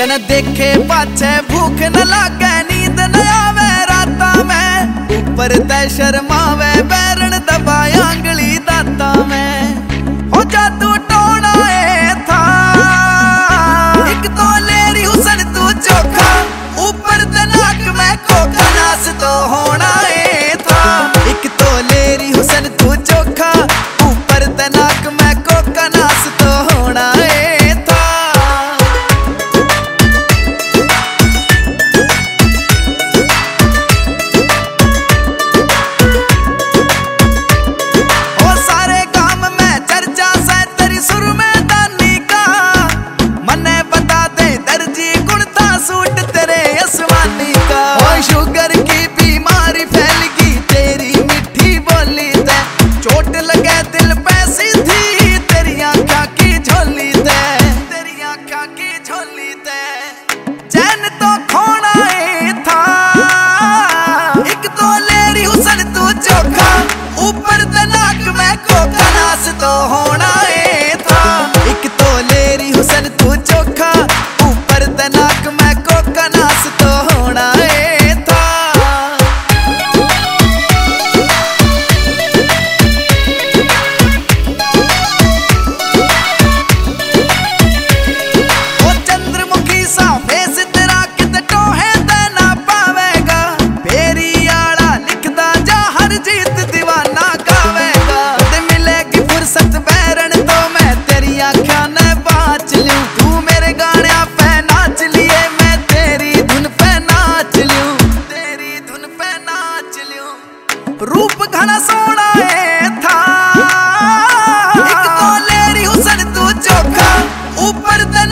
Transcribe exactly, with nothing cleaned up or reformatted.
तने देखे पाछे भूख न लागे, नींद न आवे राता में, ऊपर ते शर्मावे बैरण दबाया अंगली दाता में। हो जा तू टोना ए था, एक तो लेरी हुसन तू चोखा, ऊपर ते नाक में खोखा, नास तो होना ए था। एक तो लेरी हुसन तू चोखा, ऊपर ते नाक में खोखा, नास तो होना ए था। शुगर की बीमारी फैल गई तेरी मीठी बोली ते, चोट लगे दिल पे सीधी तेरी आँखा की झोली ते, तेरी आँखा की झोली ते। चैन तो खोना ही था, एक तो लेरी हुसन तू चोखा, ऊपर ते नाक में खोखा, नास तो होना ही था। एक तो लेरी हुसन तू चोखा, ऊपर ते नाक में खोखा, नास तो होना है। रूप घना सोना ए था, एक तो लेरी हुसन तू चोखा, ऊपर